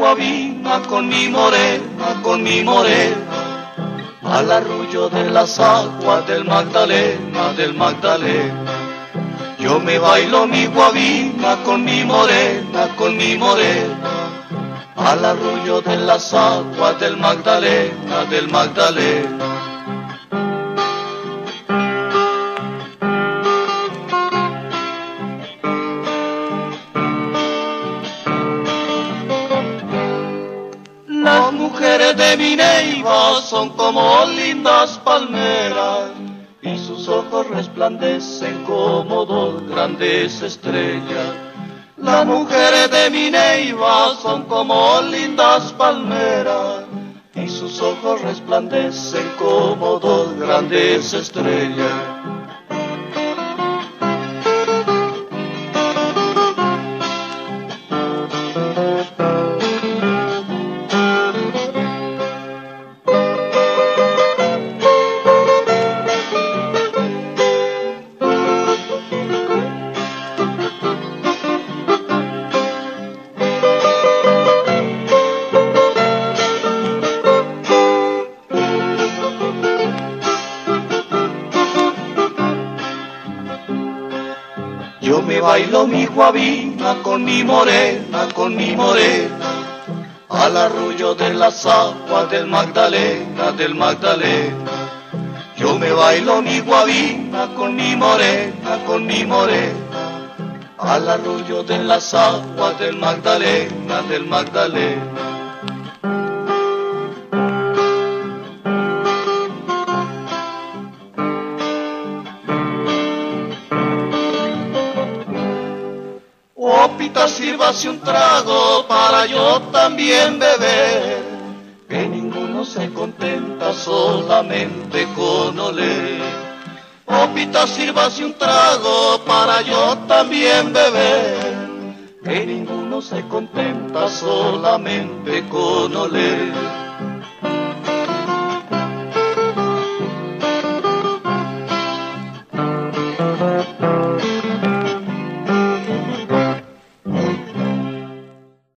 guabina con mi morena, con mi morena, al arrullo de las aguas del Magdalena, del Magdalena. Yo me bailo mi guabina con mi morena, con mi morena, al arrullo de las aguas del Magdalena, del Magdalena. Las mujeres de mi Neiva son como lindas palmeras y sus ojos resplandecen como dos grandes estrellas. Las mujeres de mi Neiva son como lindas palmeras y sus ojos resplandecen como dos grandes estrellas. Yo me bailo mi guabina con mi morena, con mi morena, al arrullo de las aguas del Magdalena, del Magdalena. Yo me bailo mi guabina con mi morena, con mi morena, al arrullo de las aguas del Magdalena, del Magdalena. Oh, Pita, sírvase un trago para yo también beber, que ninguno se contenta solamente con oler. Oh, Pita, sírvase un trago para yo también beber, que ninguno se contenta solamente con oler.